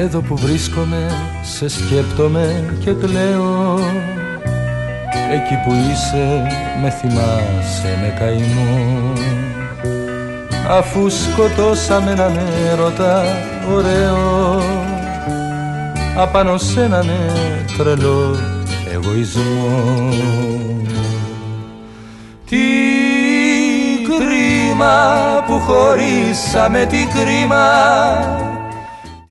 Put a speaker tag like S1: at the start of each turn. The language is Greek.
S1: Εδώ που βρίσκομαι σε σκέπτομαι και κλαίω. Εκεί που είσαι με θυμάσαι με καημό. Αφού σκοτώσαμε έναν έρωτα ωραίο απάνω σ' έναν τρελό εγωισμό. Τι κρίμα που χωρίσαμε, τι κρίμα